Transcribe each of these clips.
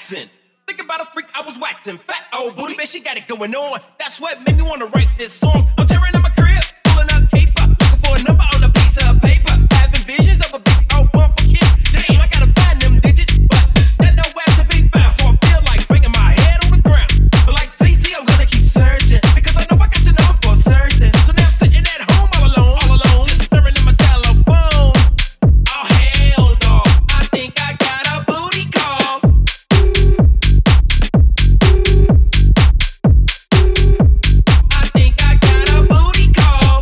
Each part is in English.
Jackson. Think about a freak I was waxing. Fat old booty, man, she got it going on. That's what made me wanna write this song. I'm tearing up my crib, pulling up caper, looking for a number on a piece of paper. Having visions of a big old bumper kid. Damn, I gotta find them digits, but that nowhere to be found. So I feel like banging my head on the ground. But like CC, I'm gonna keep searching, because I know I got your number for certain. So now I'm sitting at home all alone, just staring at my telephone. Oh hell no, I think I got a booty call. I think I got a booty call.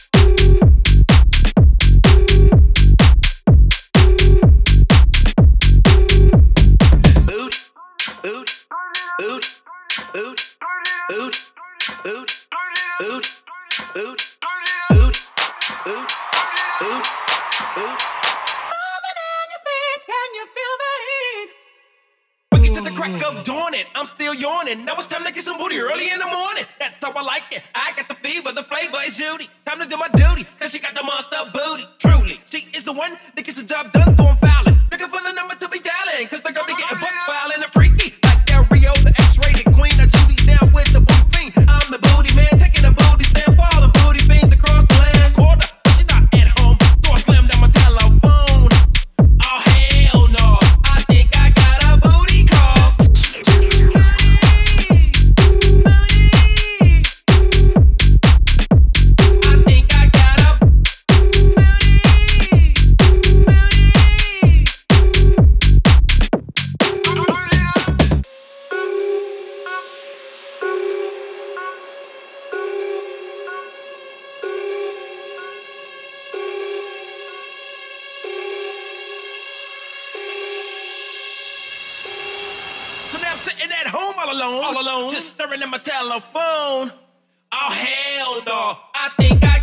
To the crack of dawning, I'm still yawning. Now it's time to get some booty early in the morning. That's how I like it. I got the fever, the flavor is Judy. Time to do my duty, cause she got the monster booty. Truly, she is the one that gets the job done, so I'm fouling. Looking for the number to be dialing, cause they're gonna be getting book filing and freaky. Like Del Rio, the X-rated queen. Now Judy's down with the booty fiend. I'm the booty man, taking a booty stand for all the booty fiends across the land quarter. But she not at home, so I slammed down my telephone. Oh hell no, I think I got a booty call. So now I'm sitting at home all alone, just staring at my telephone. Oh hell no, I think I